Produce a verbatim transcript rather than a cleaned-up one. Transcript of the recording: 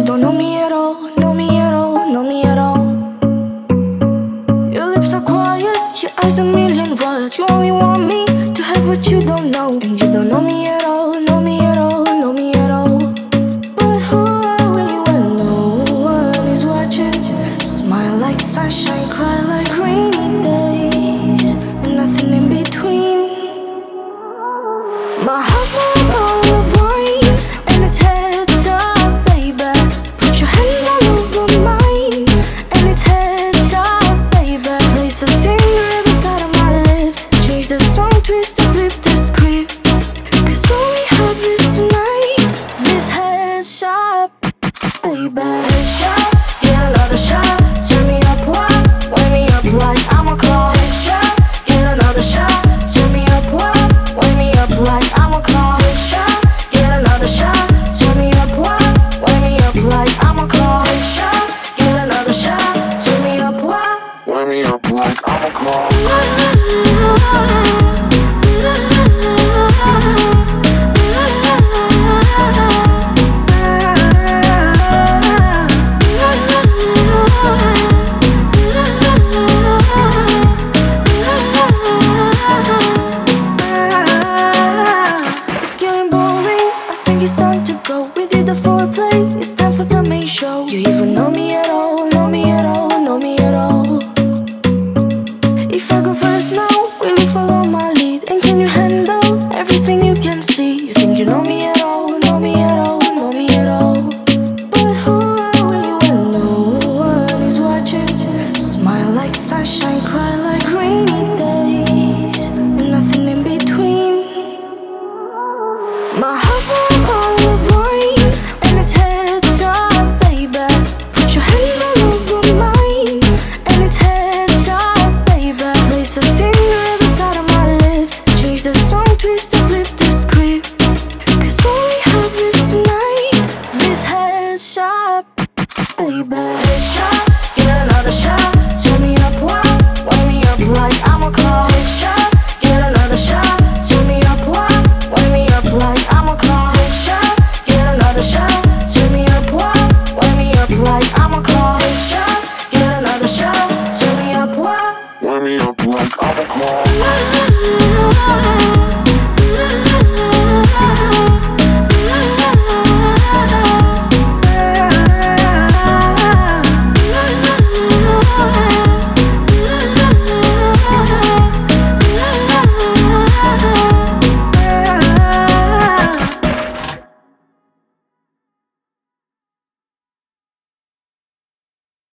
don't know me at all, know me at all, know me at all. Your lips are quiet, your eyes a million words. You only want me to have what you don't know. And you don't know me at all, know me at all, know me at all. But who are we when no one is watching? Smile like sunshine, cry like rainy days, and nothing in between. My heart's not a bottle of wine, and it's headshot, baby. Put your hands all over mine, and it's headshot, baby. Place a finger at the side of my lips, change the song, twist the flip the script. Cause all we have is tonight, this headshot, baby. Headshot, get another shot, turn me up, what? Wake me up like I'm a clock. Headshot, get another shot, turn me up, what? Wake me up like I'm a clock. Headshot, get another shot, turn me up, what? Wake me up like I'm a clock. Headshot, get another shot, turn me up, what? Wake me up like I'm a clock. It's getting boring, I think it's time to go. We did the foreplay, it's time for the main show. You even know me at all, know me at all, know me at all. If I go first now, will you follow my lead? And can you handle everything you can see? You think you know me at all, know me at all, know me at all. But who are we when no one is watching? Smile like sunshine, cry like rainy days, and nothing in between. My heart's not a bottle of wine, and it's headshot, baby. Put your hands all over mine, and it's headshot, baby. Place a finger at the side of my lips, change the song, twist and flip the script. Cause all we have is tonight, this headshot, baby. Headshot.